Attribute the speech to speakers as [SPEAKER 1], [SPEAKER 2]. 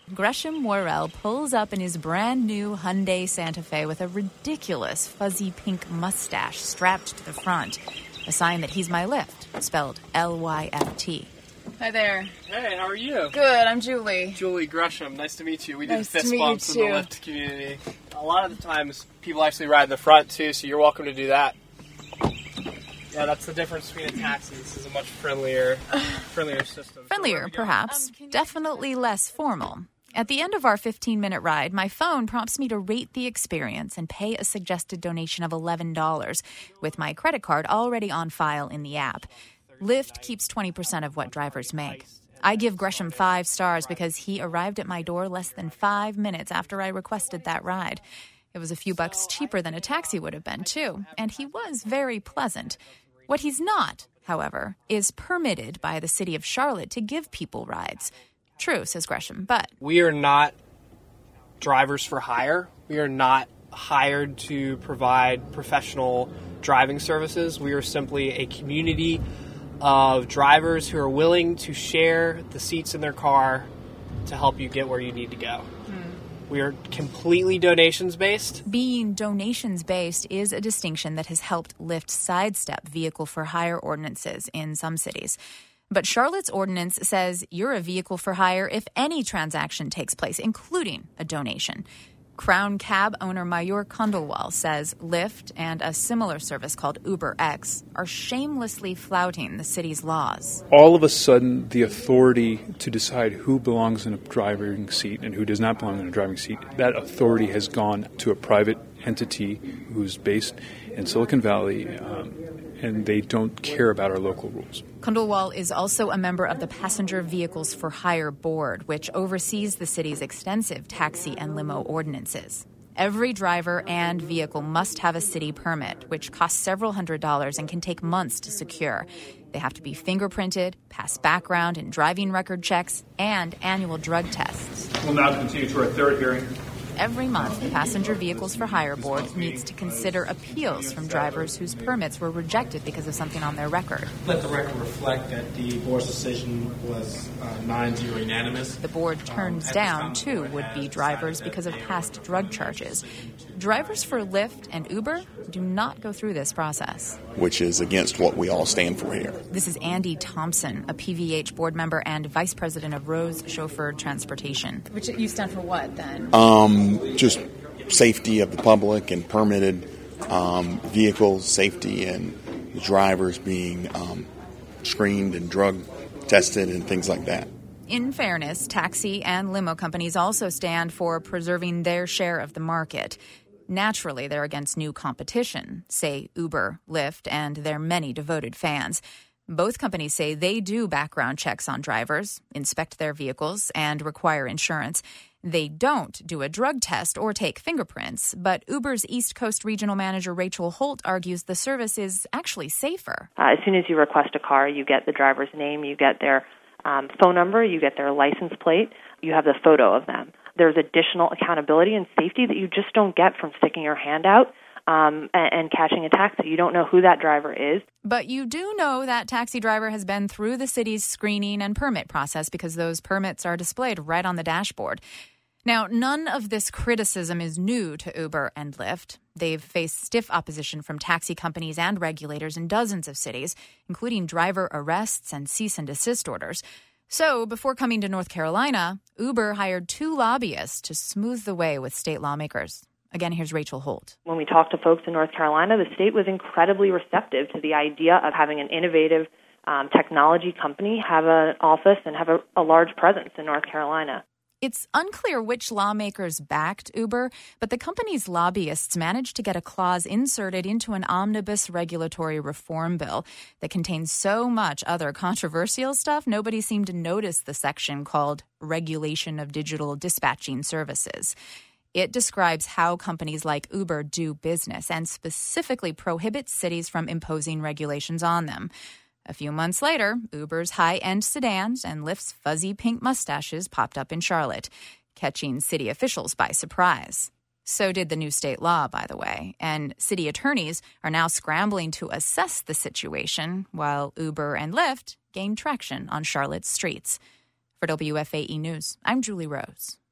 [SPEAKER 1] Gresham Worrell pulls up in his brand new Hyundai Santa Fe with a ridiculous fuzzy pink mustache strapped to the front, a sign that he's my Lyft, spelled Lyft.
[SPEAKER 2] Hi there.
[SPEAKER 3] Hey, how are you?
[SPEAKER 2] Good, I'm Julie.
[SPEAKER 3] Julie Gresham, nice to meet you. We do
[SPEAKER 2] Nice
[SPEAKER 3] the
[SPEAKER 2] to
[SPEAKER 3] fist
[SPEAKER 2] meet
[SPEAKER 3] bumps
[SPEAKER 2] you
[SPEAKER 3] in the Lyft community. A lot of the times, people actually ride in the front too, so you're welcome to do that. Yeah, that's the difference between a taxi. This is a much friendlier system.
[SPEAKER 1] Friendlier, perhaps. Definitely less formal. At the end of our 15-minute ride, my phone prompts me to rate the experience and pay a suggested donation of $11 with my credit card already on file in the app. Lyft keeps 20% of what drivers make. I give Gresham 5 stars because he arrived at my door less than 5 minutes after I requested that ride. It was a few bucks cheaper than a taxi would have been, too, and he was very pleasant. What he's not, however, is permitted by the city of Charlotte to give people rides. True, says Gresham, but
[SPEAKER 3] We are not drivers for hire. We are not hired to provide professional driving services. We are simply a community of drivers who are willing to share the seats in their car to help you get where you need to go. We are completely donations-based.
[SPEAKER 1] being donations-based is a distinction that has helped Lyft sidestep vehicle-for-hire ordinances in some cities. But Charlotte's ordinance says you're a vehicle for hire if any transaction takes place, including a donation. Crown Cab owner Mayur Khandelwal says Lyft and a similar service called UberX are shamelessly flouting the city's laws.
[SPEAKER 4] All of a sudden, the authority to decide who belongs in a driving seat and who does not belong in a driving seat, that authority has gone to a private entity who's based in Silicon Valley, and they don't care about our local rules.
[SPEAKER 1] Khandelwal is also a member of the Passenger Vehicles for Hire Board, which oversees the city's extensive taxi and limo ordinances. Every driver and vehicle must have a city permit, which costs several $100s and can take months to secure. They have to be fingerprinted, pass background and driving record checks, and annual drug tests.
[SPEAKER 4] We'll now continue to our third hearing.
[SPEAKER 1] Every month, the Passenger Vehicles for Hire Board meets to consider appeals from drivers whose permits were rejected because of something on their record.
[SPEAKER 5] Let the record reflect that the board's decision was 9-0 unanimous.
[SPEAKER 1] The board turns down two would-be drivers because of past drug charges. Drivers for Lyft and Uber do not go through this process.
[SPEAKER 6] Which is against what we all stand for here.
[SPEAKER 1] This is Andy Thompson, a PVH board member and vice president of Rose Chauffeured Transportation.
[SPEAKER 2] Which you stand for what, then?
[SPEAKER 6] Just safety of the public and permitted vehicles, safety and drivers being screened and drug tested and things like that.
[SPEAKER 1] In fairness, taxi and limo companies also stand for preserving their share of the market. Naturally, they're against new competition, say Uber, Lyft, and their many devoted fans. Both companies say they do background checks on drivers, inspect their vehicles, and require insurance. They don't do a drug test or take fingerprints, but Uber's East Coast regional manager Rachel Holt argues the service is actually safer.
[SPEAKER 7] As soon as you request a car, you get the driver's name, you get their phone number, you get their license plate, you have the photo of them. There's additional accountability and safety that you just don't get from sticking your hand out and catching a taxi. You don't know who that driver is.
[SPEAKER 1] But you do know that taxi driver has been through the city's screening and permit process because those permits are displayed right on the dashboard. Now, none of this criticism is new to Uber and Lyft. They've faced stiff opposition from taxi companies and regulators in dozens of cities, including driver arrests and cease and desist orders. So, before coming to North Carolina, Uber hired 2 lobbyists to smooth the way with state lawmakers. Again, here's Rachel Holt.
[SPEAKER 7] When we talked to folks in North Carolina, the state was incredibly receptive to the idea of having an innovative technology company have an office and have a large presence in North Carolina.
[SPEAKER 1] It's unclear which lawmakers backed Uber, but the company's lobbyists managed to get a clause inserted into an omnibus regulatory reform bill that contains so much other controversial stuff, nobody seemed to notice the section called Regulation of Digital Dispatching Services. It describes how companies like Uber do business and specifically prohibits cities from imposing regulations on them. A few months later, Uber's high-end sedans and Lyft's fuzzy pink mustaches popped up in Charlotte, catching city officials by surprise. So did the new state law, by the way, and city attorneys are now scrambling to assess the situation while Uber and Lyft gain traction on Charlotte's streets. For For WFAE News, I'm Julie Rose.